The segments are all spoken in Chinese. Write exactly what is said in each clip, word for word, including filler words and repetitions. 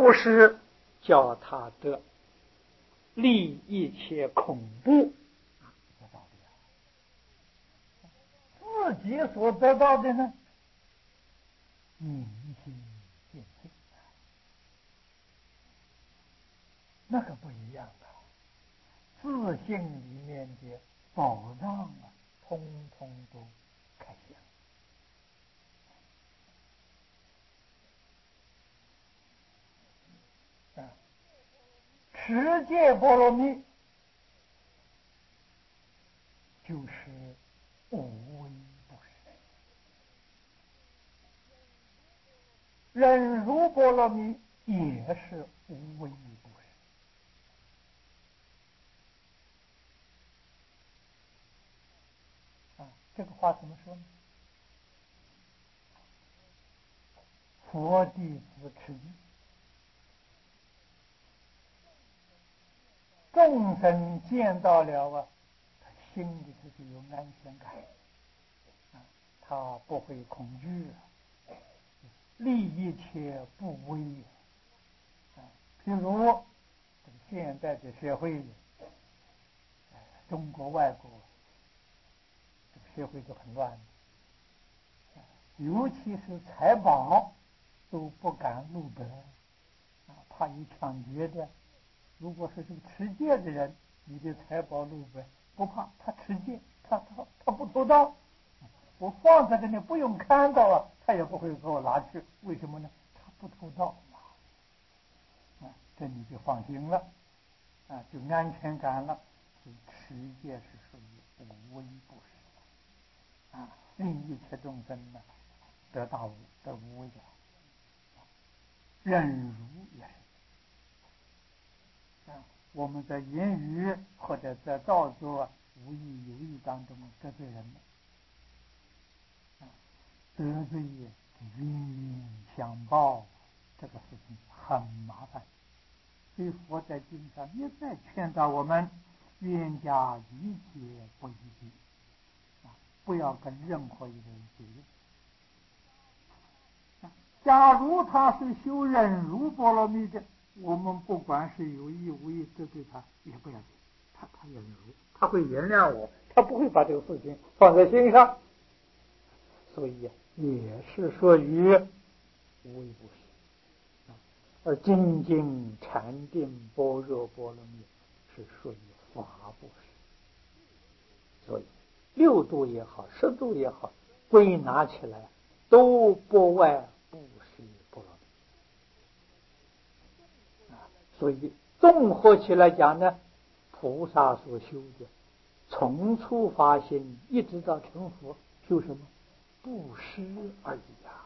不是叫他得利一切恐怖，自己所得到的呢，明心见性，那个不一样的。自信里面的宝藏啊，通通都开显。啊，持戒波罗蜜就是无为不施，忍辱波罗蜜也是无为不施。啊，这个话怎么说呢？佛弟子持戒，众生见到了啊，他心里头就有安全感，啊，他不会恐惧，利一切不危。啊，譬如这个现在的社会，中国外国这个社会都很乱，尤其是财宝都不敢露白，啊，怕有抢劫的。如果是这个持戒的人，你的财宝露白不怕，他持戒，他他他不偷盗，我放在这里不用看到啊，他也不会给我拿去。为什么呢？他不偷盗嘛，啊，这你就放心了，啊，就安全感了。所以持戒是属于无为不施，啊，令一切众生呢得大无得无畏的，忍辱也是。啊，我们在言语或者在造作无意有意当中得罪人了，啊，得罪冤冤相报，这个事情很麻烦。所以佛在经上一再劝导我们，冤家宜解不宜结，啊，不要跟任何一个人结怨。假如他是修忍辱波罗蜜的，我们不管是有意无意得罪他也不要紧，他他忍辱，他会原谅我，他不会把这个事情放在心上，所以也是属于无为不施。而精进禅定般若波罗蜜是属于法布施，所以六度也好，十度也好，归纳起来都不外布施波罗蜜。啊，所以综合起来讲呢，菩萨所修的，从初发心一直到成佛，修什么？布施而已呀。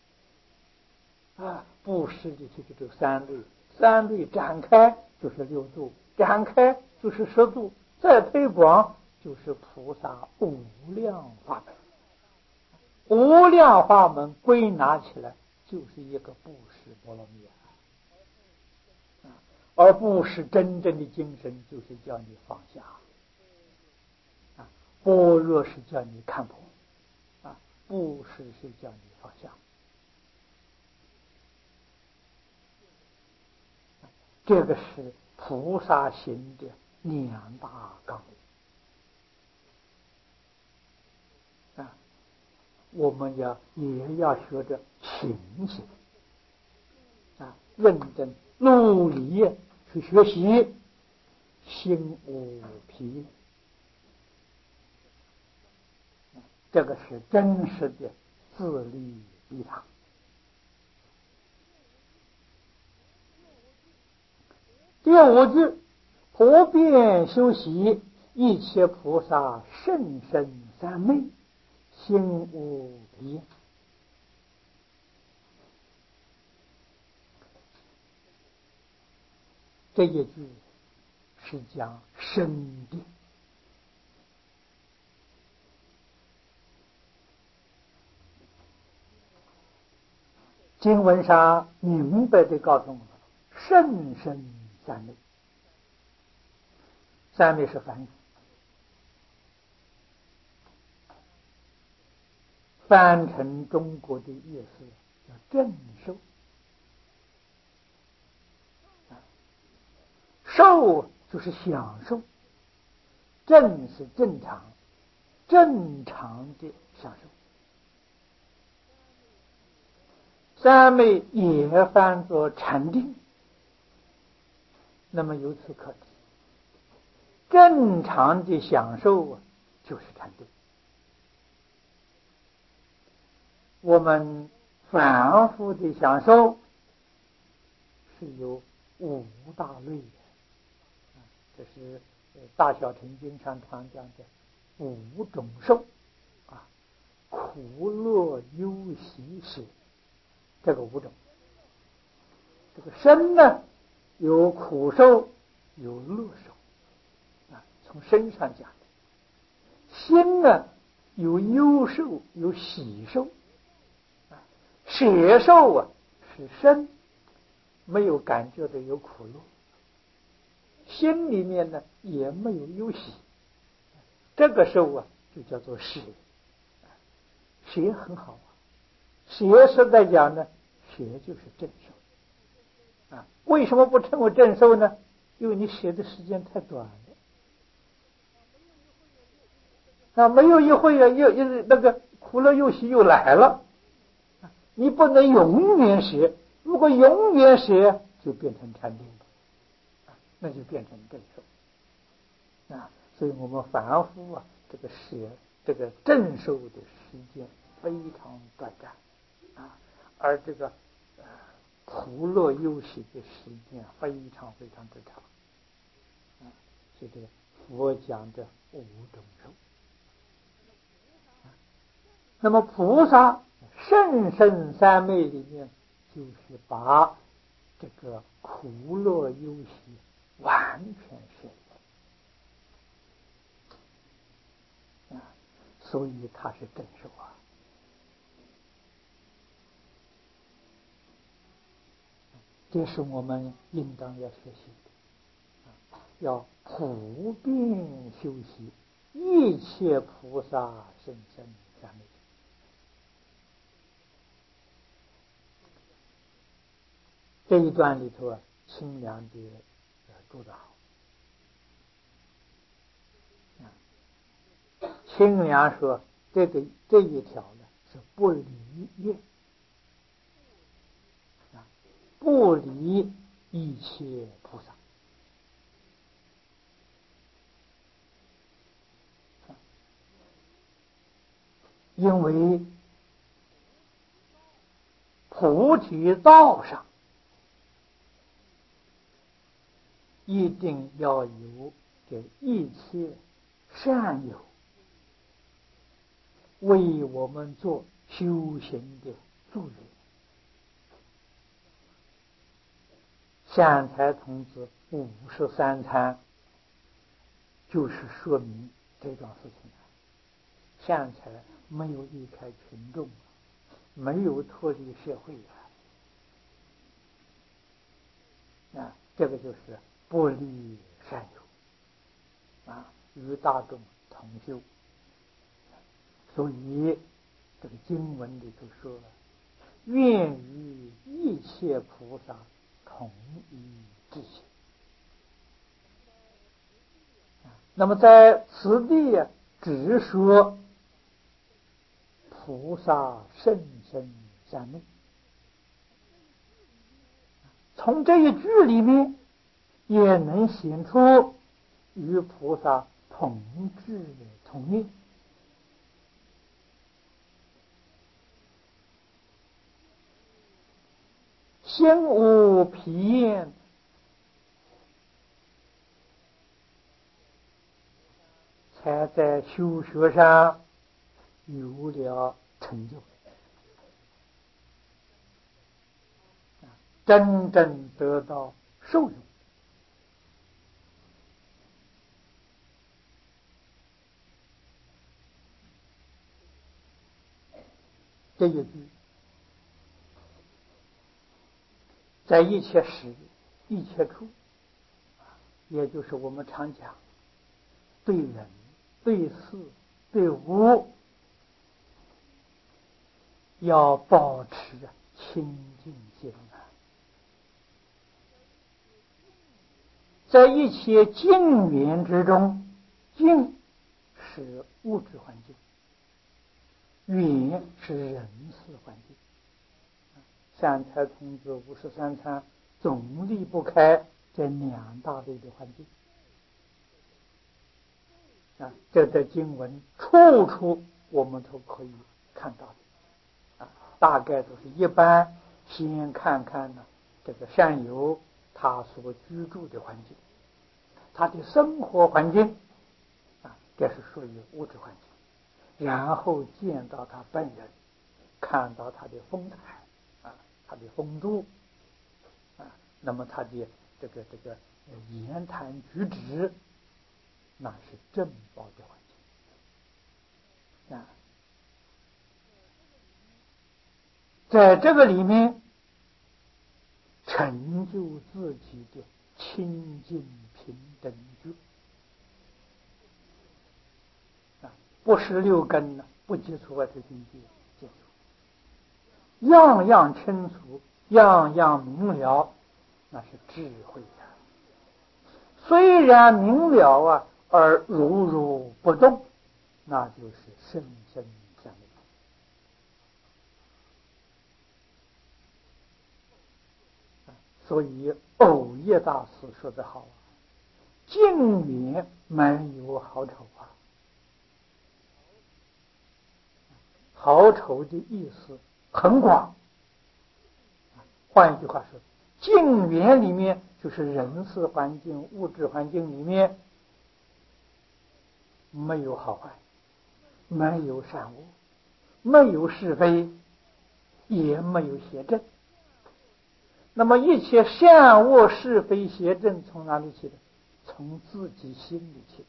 啊，布施的这个这三类，三类展开就是六度，展开就是十度，再推广就是菩萨无量法门。无量法门归纳起来就是一个布施波罗蜜啊，而布施真正的精神就是叫你放下啊，般若是叫你看破啊，布施是叫你放下。这个是菩萨行的两大纲领啊，我们要也要学着勤行啊，认真努力去学习，心无疲，这个是真实的自利利他。第五句，普遍修习一切菩萨甚深三昧，心无疲。这一句是讲深定，经文上明白地告诉我们，甚深三昧。三昧是梵语，翻成中国的意思叫正受。 受就是享受，正是正常，正常的享受。三昧也翻作禅定，那么由此可知，正常的享受啊，就是禅定。我们反复的享受是有五大类的，这是大小乘经上常讲的五种受啊，苦乐忧喜舍，这个五种。这个身呢，有苦受，有乐受啊，从身上讲的。心呢，有忧受，有喜受啊。舍受啊，是身没有感觉的有苦乐，心里面呢也没有忧喜，这个受啊就叫做舍。舍很好啊，舍实在讲呢，舍就是正受啊。为什么不称为正受呢？因为你舍的时间太短了啊，没有一会儿又又那个苦乐忧喜又来了，你不能永远舍，如果永远舍就变成禅定了，那就变成正受啊。所以我们反复啊，这个舍这个正受的时间非常短暂啊，而这个呃苦乐忧喜的时间非常非常之长啊。所以这个佛讲的五种受。那么菩萨甚深三昧里面，就是把这个苦乐忧喜完全舍弃啊，所以他是正受啊。这是我们应当要学习的，要普遍修习，一切菩萨甚深三昧。这一段里头啊，清凉的做得好。清凉说这个这一条呢是不离愿啊，不离一切菩萨。因为菩提道上一定要有这一切善友为我们做修行的助缘。善财童子五十三参就是说明这桩事情。善财没有离开群众，没有脱离社会啊，这个就是不离善友啊，与大众同修。所以这个经文里头说了，愿与一切菩萨同一志行。那么在此地啊，只说菩萨甚深三昧。从这一句里面也能显出与菩萨同志同命。心无疲厌，才在修学上有了成就，真正得到受用。这一句在一切时一切处，也就是我们常讲对人对事对物要保持清净心啊， 在一切境缘之中，境是物质环境，缘是人事环境。三才童子五十三参总离不开这两大类的环境啊，这在经文处处我们都可以看到的啊，大概都是一般先看看呢这个善友他所居住的环境，他的生活环境啊，这是属于物质环境，然后见到他本人，看到他的风采啊，他的风度啊，那么他的这个这个言谈举止，那是正报的环境啊。在这个里面成就自己的清净平等觉啊，不是六根呢，不接触外头境界，接触样样清楚，样样明了，那是智慧呀、啊。虽然明了啊，而如如不动，那就是深深相应。所以藕叶大师说得好啊，境缘没有好丑啊。好丑的意思很广，换一句话说，境缘里面就是人事环境、物质环境里面没有好坏，没有善恶，没有是非，也没有邪正。那么一切善恶是非邪正从哪里起的？从自己心里起的。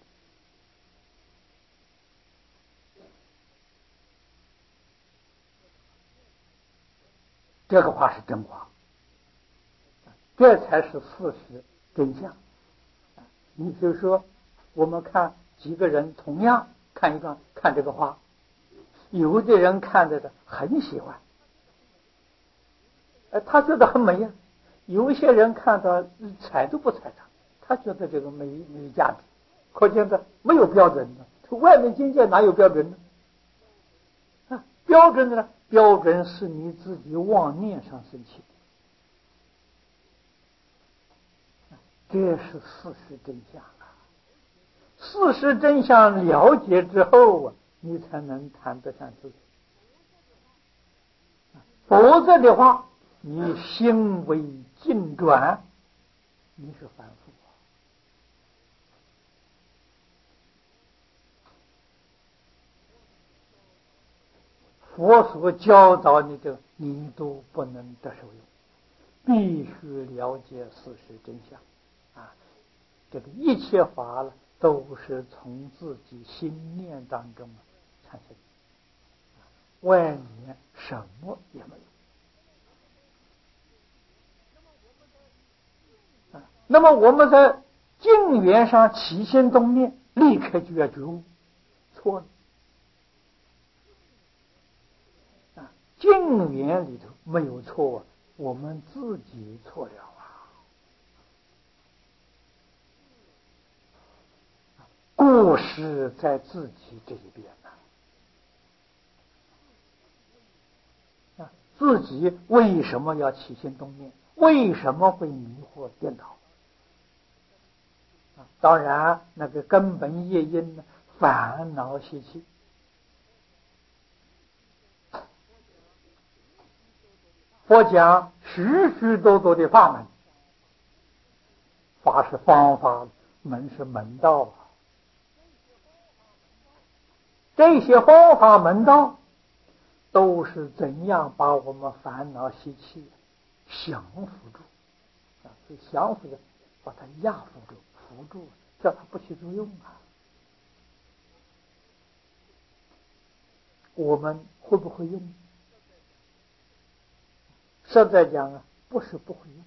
这个话是真话，这才是事实真相。你比如说，我们看几个人同样看一段看这个画，有的人看着的很喜欢，呃，他觉得很美呀；有一些人看到睬都不睬他，他觉得这个没没有价值。可见的没有标准的，外面境界哪有标准呢？啊，标准的呢？标准是你自己妄念上升起的，这是事实真相啊！事实真相了解之后啊，你才能谈得上自己。否则的话，你心为境转，你是凡夫啊。佛所教导你的，你都不能得受用，必须了解事实真相啊！这个一切法了，都是从自己心念当中产生的，外面什么也没有啊。那么我们在境缘上起心动念，立刻就要觉悟，错了。境缘里头没有错，我们自己错了啊！过失在自己这一边呢、啊。自己为什么要起心动念？为什么会迷惑颠倒？啊，当然那个根本业因呢，烦恼习气。佛讲许许多多的法门，法是方法，门是门道啊。这些方法门道都是怎样把我们烦恼习气降服住啊？是降服的，把它压服住、扶住，叫它不起作用啊。我们会不会用？实在讲啊，不是不会用，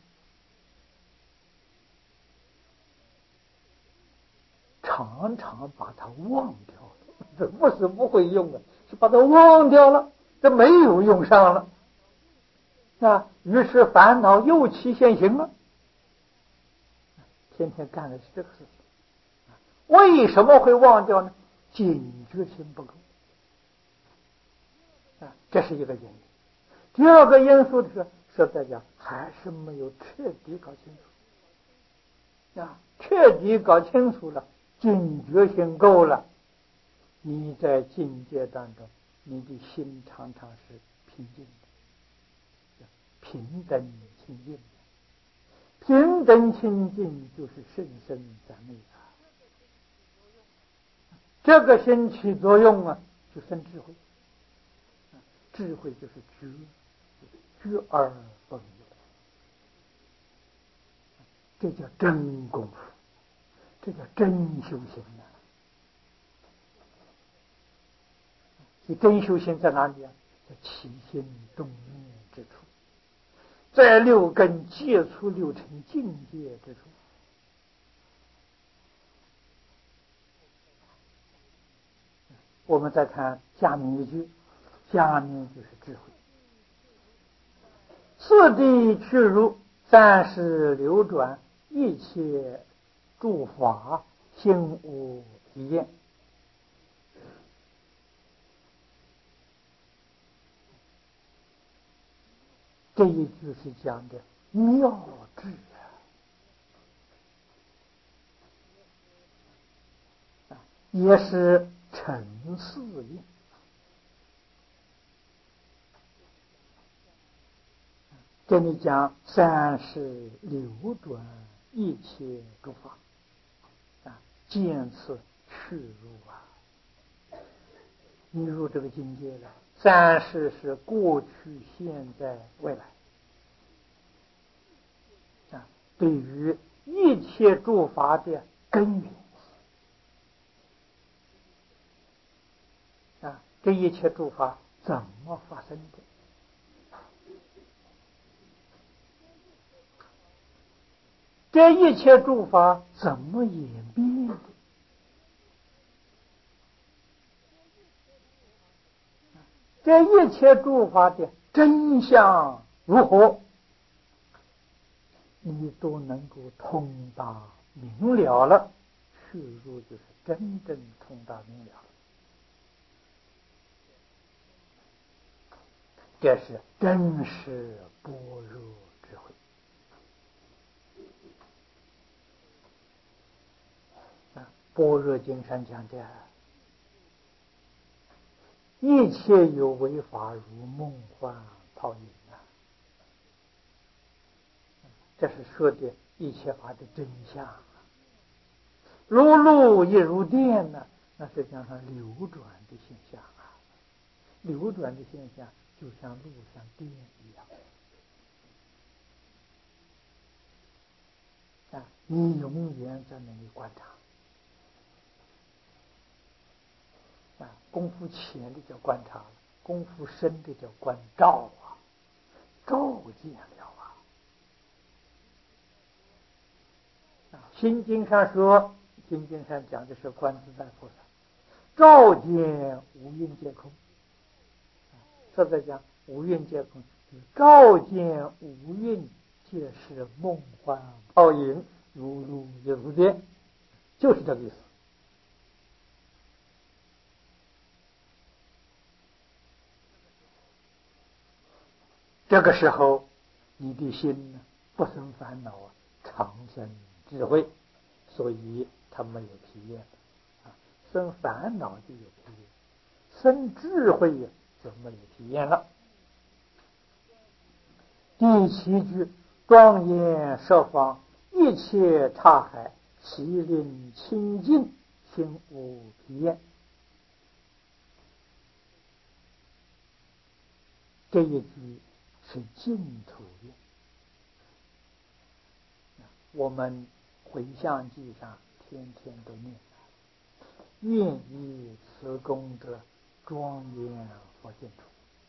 常常把它忘掉了。这不是不会用啊，是把它忘掉了，这没有用上了啊。于是烦恼又起现行了。 天天干的是这个事情。为什么会忘掉呢？警觉性不够啊，这是一个原因。第二个因素是，实在讲还是没有彻底搞清楚啊，彻底搞清楚了，警觉性够了，你在境界当中，你的心常常是平静的，平等清净。平等清净就是甚深赞美啊！这个心起作用啊，就生智慧。智慧就是觉，觉而不迷，这叫真功夫，这叫真修行啊！你真修行在哪里啊？在起心动念之处，在六根接触六尘境界之处。我们再看下面一句，下面就是智慧。次第去入，三世流转，一切诸法，心无体验。这一句是讲的妙智啊，也是陈四印。这里讲三世流转，一切诸法啊，见此去入啊，你入这个境界了。三世是过去、现在、未来啊，对于一切诸法的根源啊，这一切诸法怎么发生的？这一切诸法怎么演变的？这一切诸法的真相如何，你都能够通达明了了，去入就是真正通达明了了，这是真实般若智慧啊！般若经上讲的，一切有为法如梦幻泡影啊，这是说的一切法的真相啊。如露亦如电呢，那是讲上流转的现象啊。流转的现象就像路像电一样啊，你永远在那里观察啊。功夫浅的叫观察，功夫深的叫观照啊，照见了啊。啊，心经上说，心经上讲的是观自在菩萨，照见五蕴皆空。这在讲五蕴皆空，照见五蕴皆是梦幻泡影，如露亦如电，就是这个意思。这个时候，你的心呢不生烦恼啊，常生智慧，所以他没有体验啊。生烦恼就有体验，生智慧呀就没有体验了。第七句，庄严十方，一切刹海，其灵清净，心无体验。这一句是净土愿，我们回向记上天天都念，愿以此功德庄严佛净土。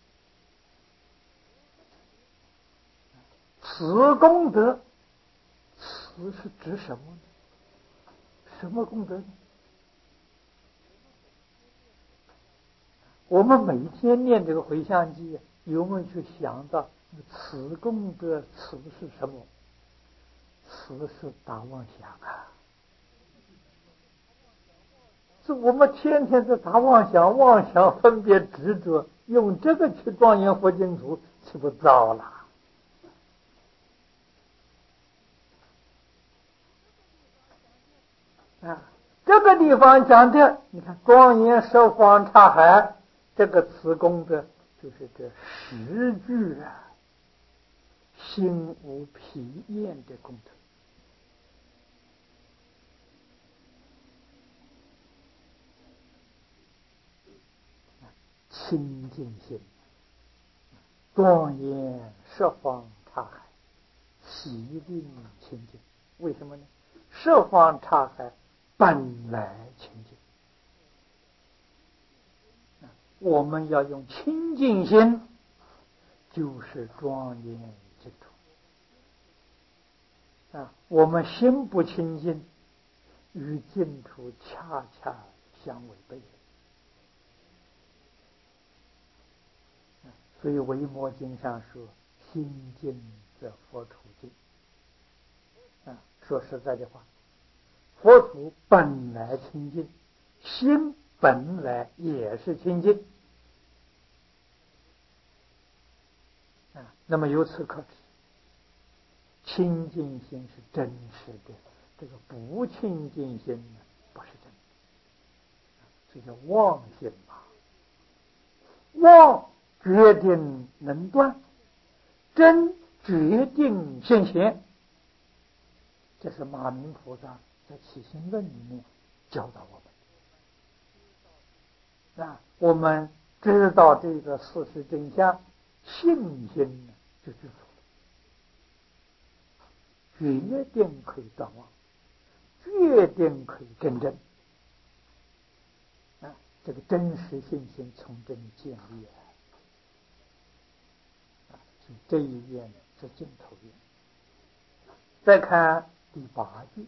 此功德，此是指什么呢？什么功德呢？我们每天念这个回向记，有没有去想到此功德，此是什么？ 此是大妄想啊！是我们天天在打妄想，妄想分别执着，用这个去庄严佛净土，岂不糟了？啊，这个地方讲的，你看庄严十方刹海，这个词功德就是这十句啊，心无疲厌的功德。清净心，庄严十方刹海，洗净清净。为什么呢？十方刹海本来清净，我们要用清净心，就是庄严净土啊。我们心不清净，与净土恰恰相违背。所以维摩经上说，心净则佛土净啊。说实在的话，佛土本来清净，心本来也是清净啊。那么由此可知，清净心是真实的，这个不清净心呢，不是真的，这叫妄心嘛。妄决定能断，真决定现前。这是马明菩萨在《起心论》里面教导我们啊。我们知道这个事实真相，信心呢就具足了，决定可以断妄，决定可以真正啊。这个真实信心从这里建立啊。所以这一愿是净土愿。再看第八句，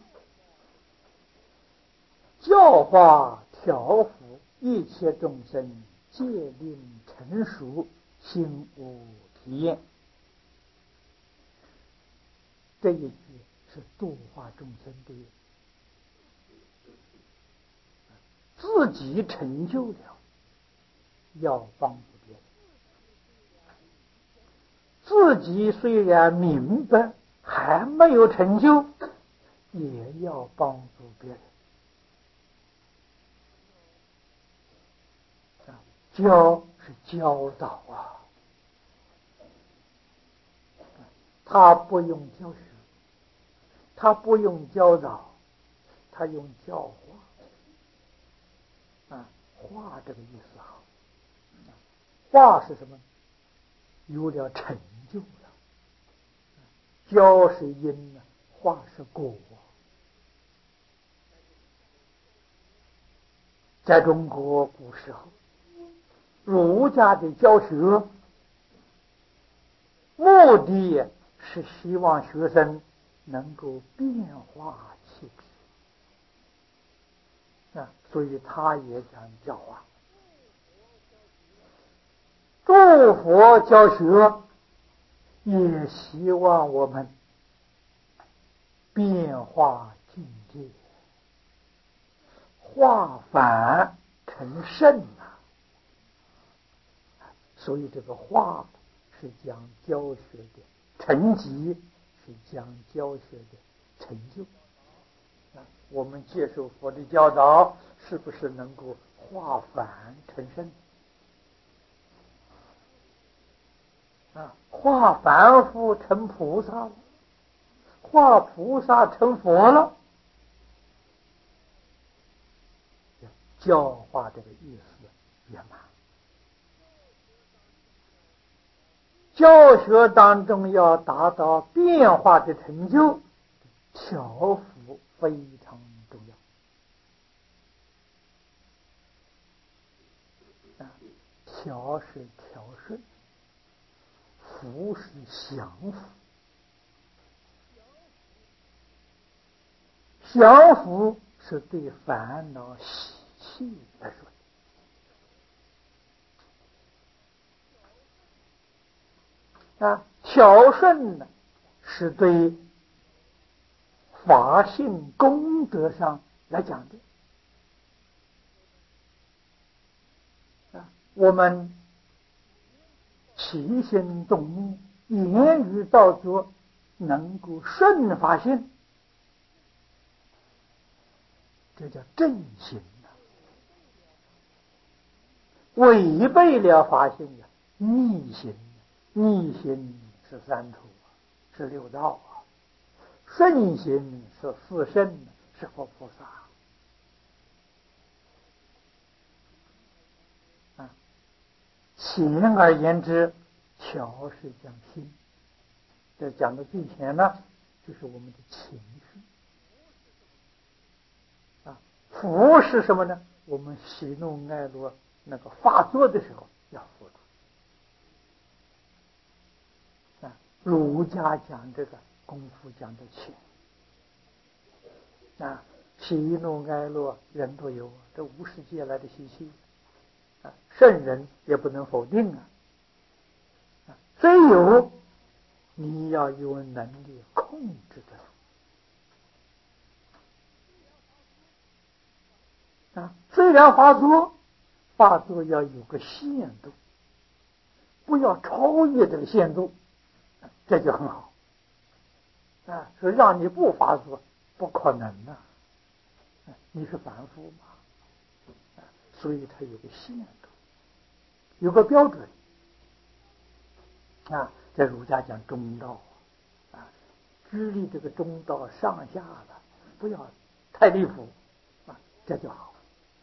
教化调伏一切众生，戒令成熟，心无体验。这一句是度化众生的，自己成就了，要帮助别人；自己虽然明白，还没有成就，也要帮助别人。教是教导啊，他不用教学，他不用教导，他用教化啊。化这个意思好，化是什么？有了成就了。教是因呢，化是果。在中国古时候，儒家的教学目的是希望学生能够变化气质啊，所以他也讲教化。诸佛教学也希望我们变化境界，化繁成圣啊。所以这个化是讲教学的成绩，是讲教学的成就啊。我们接受佛的教导，是不是能够化凡成圣啊？化凡夫成菩萨了，化菩萨成佛了。教化这个意思圆满。教学当中要达到变化的成就，调伏非常重要啊。调是调顺，伏是降伏。降伏是对烦恼习气来说的啊，调顺呢是对法性功德上来讲的。啊，我们起心动念、言语造作能够顺法性，这叫正心呐。违背了法性的逆心，逆心是三途，是六道啊。顺心是四圣，是佛菩萨啊。简而言之，调是讲心。这讲的最前呢，就是我们的情绪啊。福是什么呢？我们喜怒哀乐那个发作的时候要服住啊。儒家讲这个功夫讲的情啊，喜怒哀乐人都有，这无世界来的习气啊，圣人也不能否定啊。啊，虽有，你要有能力控制的啊。虽然发作，发作要有个限度，不要超越这个限度，这就很好啊。说让你不发作，不可能啊，你是凡夫嘛，所以它有个限度，有个标准啊。在儒家讲中道啊，知立这个中道上下的，不要太离谱啊，这就好。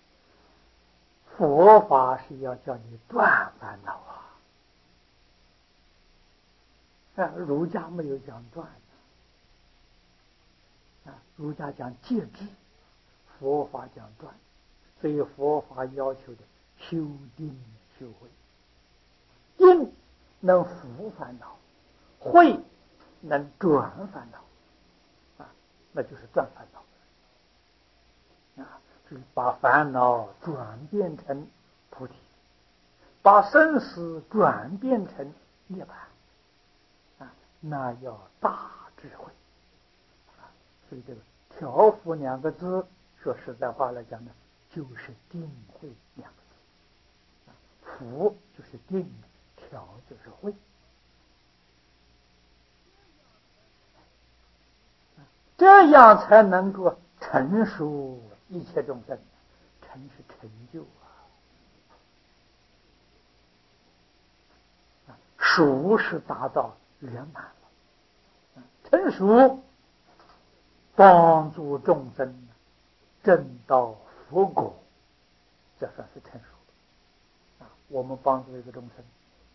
佛法是要叫你断烦恼啊，啊，儒家没有讲断啊，儒家讲戒制，佛法讲断，所以佛法要求的修定修慧。定能伏烦恼，慧能转烦恼啊，那就是断烦恼啊，就是把烦恼转变成菩提，把生死转变成涅槃啊，那要大智慧啊。所以这个调伏两个字，说实在话来讲呢，就是定慧两个字啊。伏就是定，调就是慧，这样才能够成熟一切众生。成是成就啊，熟是达到圆满了，成熟帮助众生证到佛果，这算是成熟啊。我们帮助一个众生，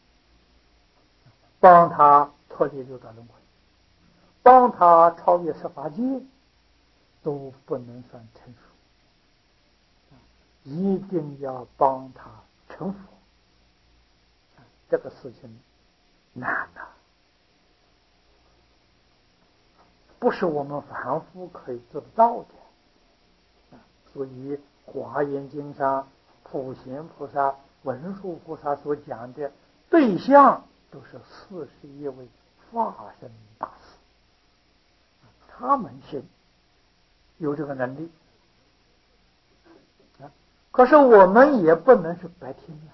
帮他脱离六道轮回，帮他超越十法界，都不能算成熟，一定要帮他成佛。这个事情难呐，不是我们凡夫可以做得到的。所以《华严经》上普贤菩萨、文殊菩萨所讲的对象，都是四十一位化身大士，他们信有这个能力啊。可是我们也不能是白听了，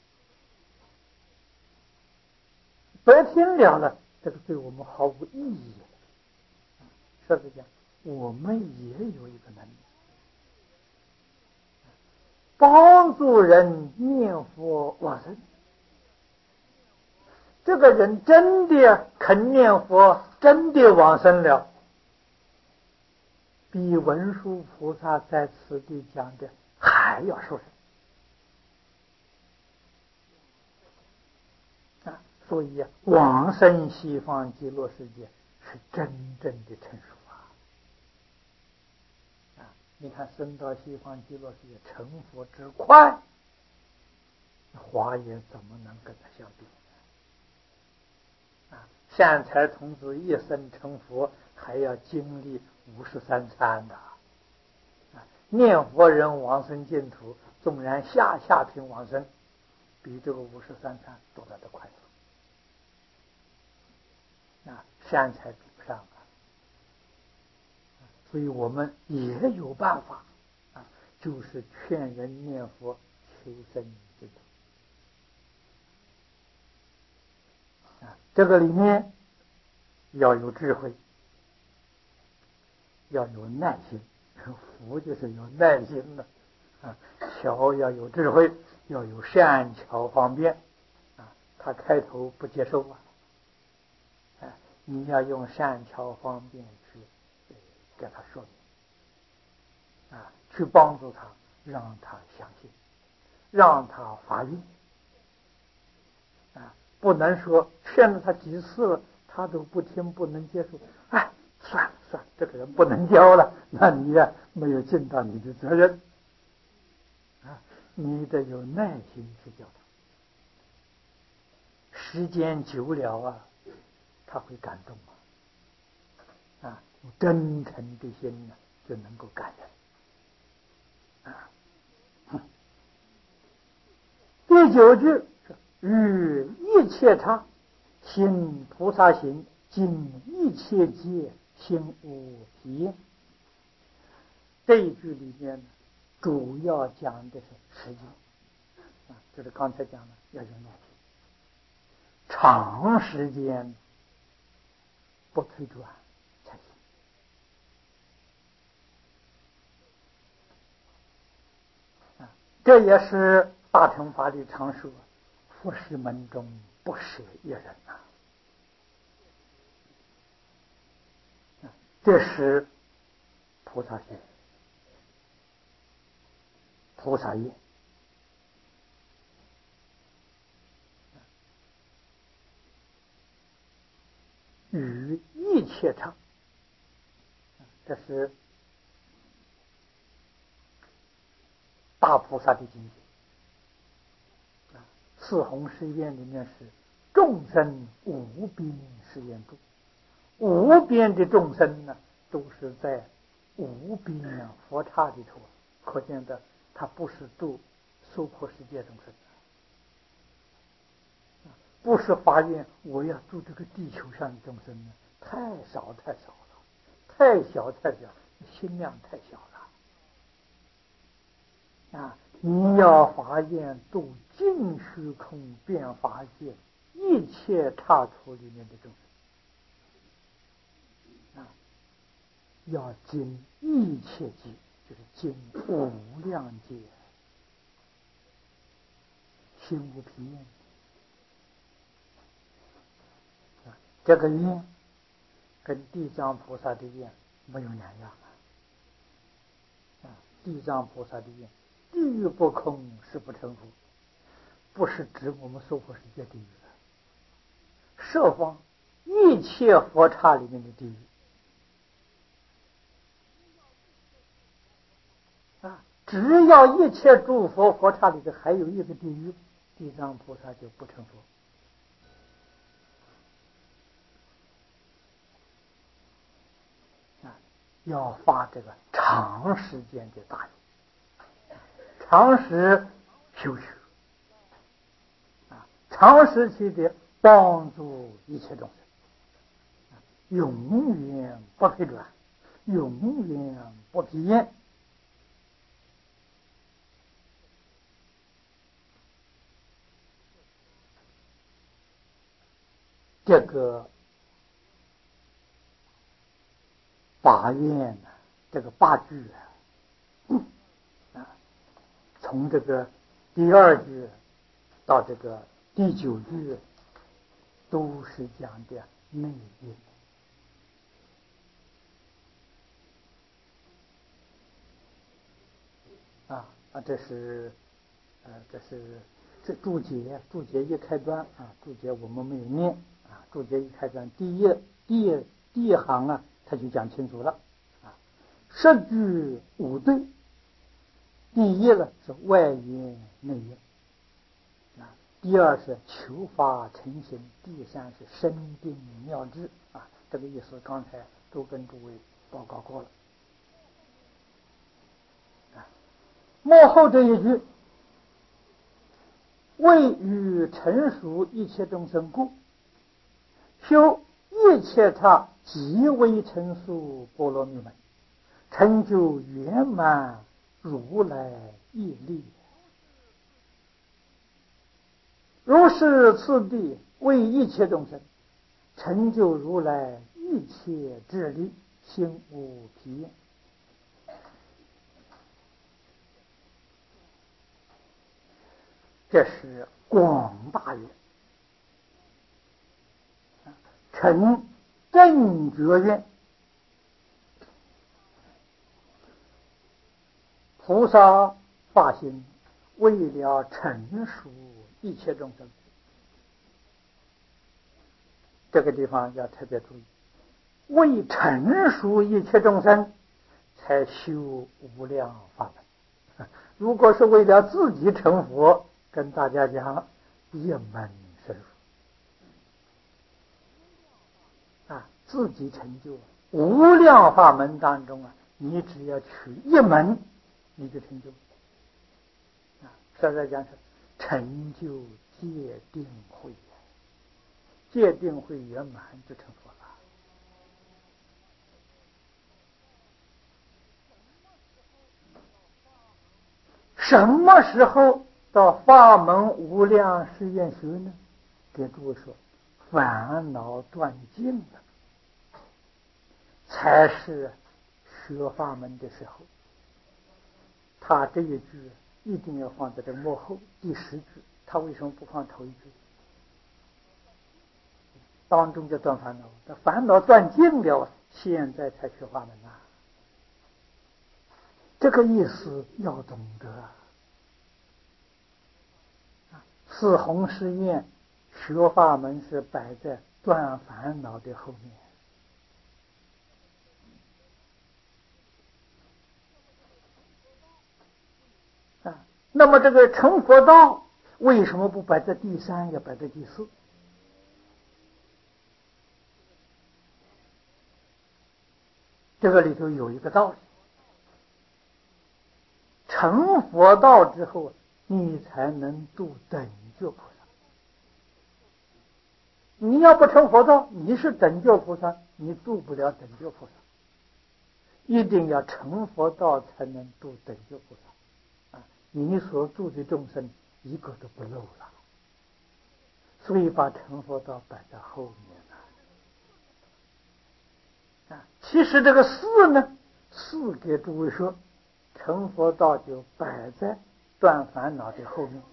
白听了了，这个对我们毫无意义。说是讲，我们也有一个能力，帮助人念佛往生。这个人真的肯念佛，真的往生了，比文殊菩萨在此地讲的还要殊胜啊！所以往生西方极乐世界是真正的成熟啊！啊，你看升到西方极乐世界成佛之快，华严怎么能跟他相比啊？善财童子一生成佛，还要经历五十三参的。念佛人往生净土，纵然下下品往生，比这个五十三参都来得快乐啊！善财比不上啊！ 所以我们也有办法啊，就是劝人念佛求生净土啊，这个里面要有智慧，要有耐心，福就是有耐心的啊，巧要有智慧，要有善巧方便啊。他开头不接受啊，啊，你要用善巧方便去给他说明啊，去帮助他，让他相信，让他发愿啊，不能说劝了他几次了，他都不听，不能接受，哎，算了算了，这个人不能教了，那你呀没有尽到你的责任啊，你得有耐心去教他，时间久了啊，他会感动啊，啊，真诚的心呢就能够感人啊。第九句与一切刹行菩萨行，尽一切劫心无疲厌。这一句里面呢，主要讲的是时间啊，就是刚才讲的要有耐心，长时间不退转才行啊。这也是大乘法律常说，佛事门中不舍一人呐、啊。这是菩萨行，菩萨业。与一切刹，这是大菩萨的境界。四弘誓愿里面是众生无边誓愿度，无边的众生呢，都是在无边佛刹里头，可见的他不是度娑婆世界众生，不是发愿我要度这个地球上的众生呢，太少太少了，太小太小，心量太小了啊！你要发愿度尽虚空遍法界一切刹土里面的众生啊，要尽一切劫，就是尽无量劫，心无疲厌啊。这个愿跟地藏菩萨的愿没有两样啊！地藏菩萨的愿，地狱不空，誓不成佛，不是指我们娑婆世界地狱了，设方一切佛刹里面的地狱啊！只要一切诸佛佛刹里头还有一个地狱，地藏菩萨就不成佛。要发这个长时间的大愿，长时修学啊，长时期的帮助一切众生，永远不退转，永远不疲厌。这个八愿呢，这个八句啊，啊，从这个第二句到这个第九句，都是讲的内因啊啊，这是呃，这是这注解，注解一开端啊，注解我们没有念啊，注解一开端，第一第一第一行啊，他就讲清楚了啊，十句五对，第一呢是外因内因啊，第二是求法成形，第三是深定妙智啊，这个意思刚才都跟诸位报告过了啊。幕后这一句，为与成熟一切众生故，修一切刹即为成熟波罗蜜门成就圆满如来业力。如是次第，为一切众生成就如来一切智力，心无疲厌。这是广大愿，成正觉愿。菩萨发心，为了成熟一切众生。这个地方要特别注意，为成熟一切众生才修无量法门。如果是为了自己成佛，跟大家讲一门深入啊，自己成就无量法门当中啊，你只要取一门，你就成就啊。现在讲是成就戒定慧，戒定慧圆满就成佛了。什么时候到法门无量誓愿学呢？给诸位说，烦恼断尽了，才是学法门的时候。他这一句一定要放在这幕后第十句，他为什么不放头一句？当中就断烦恼，这烦恼断尽了，现在才学法门啊！这个意思要懂得啊！四弘誓愿学法门是摆在断烦恼的后面啊。那么这个成佛道为什么不摆在第三，要摆在第四？这个里头有一个道理。成佛道之后，你才能度等觉菩萨。你要不成佛道，你是等觉菩萨，你度不了等觉菩萨。一定要成佛道才能度等觉菩萨啊！你所度的众生一个都不漏了，所以把成佛道摆在后面了啊！其实这个四呢，四给诸位说，成佛道就摆在断烦恼的后面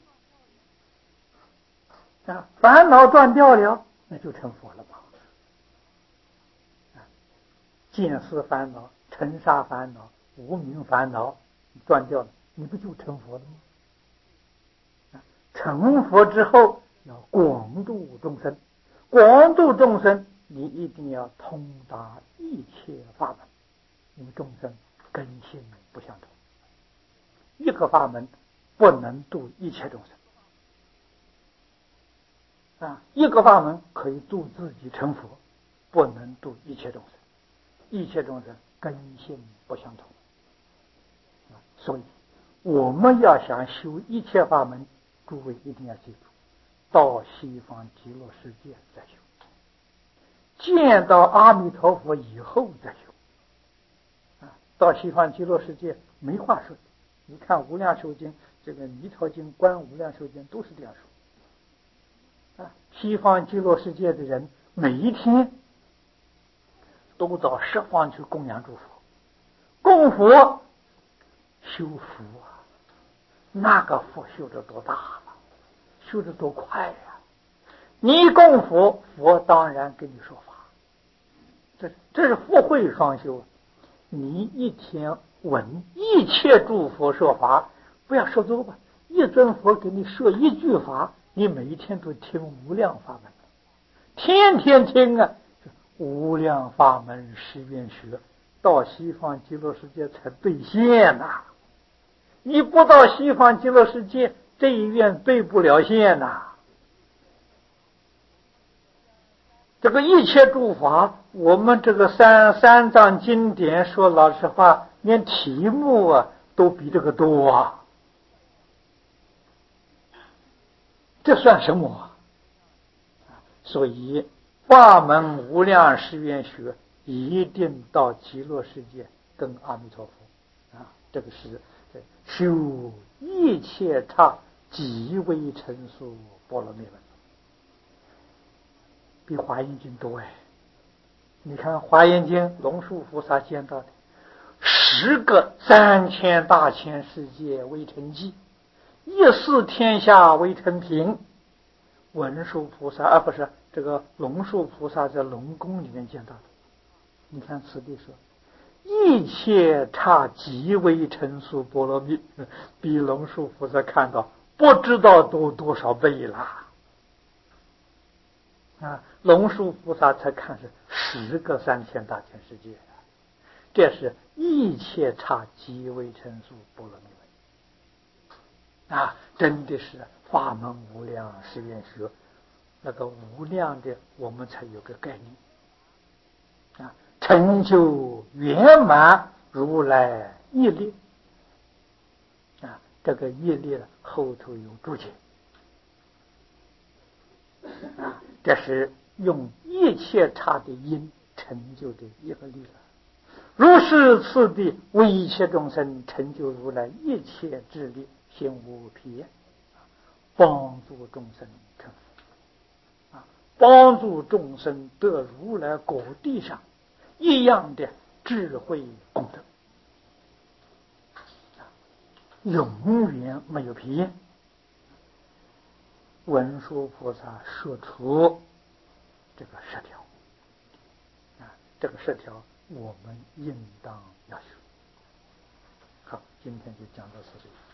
啊！烦恼断掉了，那就成佛了嘛！啊，见思烦恼、尘沙烦恼、无明烦恼断掉了，你不就成佛了吗？啊，成佛之后要广度众生，广度众生，你一定要通达一切法门，因为众生根性不相同，一个法门不能度一切众生啊，一个法门可以度自己成佛，不能度一切众生，一切众生根性不相同啊，所以我们要想修一切法门，诸位一定要记住，到西方极乐世界再修，见到阿弥陀佛以后再修啊，到西方极乐世界没话说。你看《无量寿经》这个《弥陀经》《观无量寿经》都是这样说啊。西方极乐世界的人每一天都到十方去供养诸佛，供佛修福啊，那个福修得多大了，修得多快呀！你供佛，佛当然跟你说法，这这是福慧双修。你一天闻一切诸佛说法，不要说多吧，一尊佛给你说一句法，你每一天都听无量法门，天天听啊！无量法门誓愿学，到西方极乐世界才兑现呐、啊！你不到西方极乐世界，这一愿兑不了现呐、啊！这个一切诸法，我们这个三三藏经典说老实话，连题目啊都比这个多啊，这算什么啊？所以法门无量誓愿学，一定到极乐世界跟阿弥陀佛啊，这个是修一切刹即为成熟波罗蜜门，比华严经多哎。你看华严经龙树菩萨见到的十个三千大千世界为成寂，一世天下为成平。文殊菩萨啊，不是这个龙树菩萨在龙宫里面见到的。你看此地说一切刹即为成熟波罗蜜，比龙树菩萨看到不知道多多少倍啦。啊，龙树菩萨才看是十个三千大千世界，这是一切刹即为成熟波罗蜜门啊，真的是法门无量誓愿学，那个无量的我们才有个概念啊，成就圆满如来业力啊，这个业力后头有注解啊，这是用一切刹的因成就的一个力了。如是次第为一切众生成就如来一切智力，心无疲厌，帮助众生成佛啊，帮助众生得如来果地上一样的智慧功德，永远没有疲厌。文殊菩萨说出这个十条啊，这个十条我们应当要学。好，今天就讲到此地。